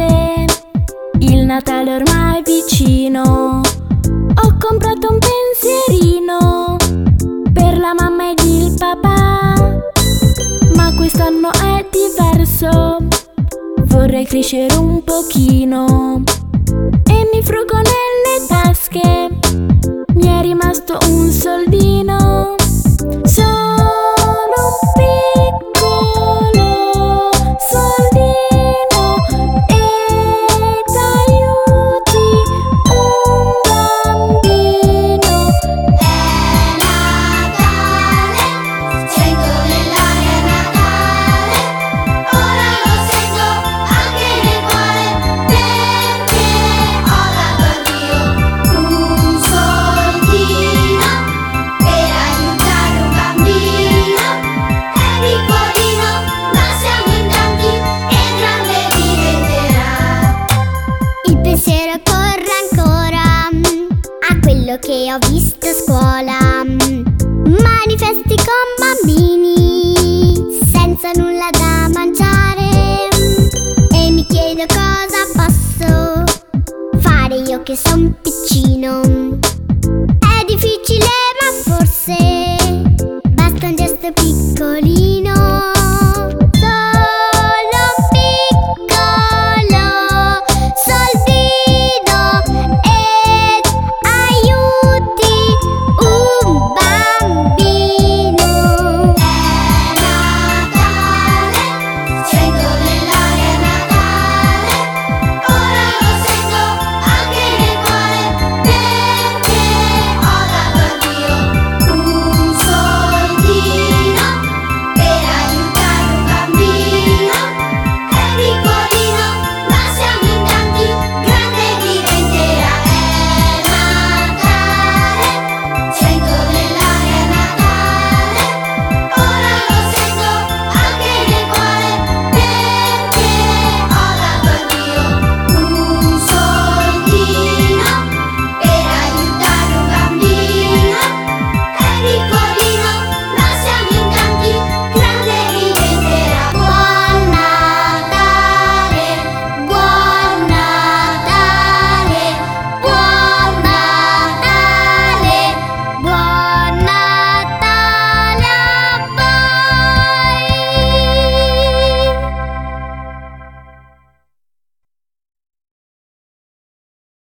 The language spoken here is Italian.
cose, il Natale ormai è vicino. Ho comprato un pensierino per la mamma ed il papà, ma quest'anno è diverso, vorrei crescere un pochino. E mi frugo nelle tasche, mi è rimasto un soldino. Solo un piccolo soldino ed aiuti un bambino. È Natale, sento nell'aria Natale, ora lo sento anche nel cuore, perché ho dato a Dio un soldino per aiutare un bambino. È piccolino, ma siamo in tanti e grande diventerà. Il pensiero corre ancora a quello che ho visto a scuola, manifesti con bambini senza nulla da mangiare, e mi chiedo cosa posso fare io che son piccino.